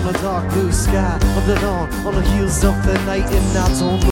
a dark blue sky, on the dawn, on the heels of the night, and I don't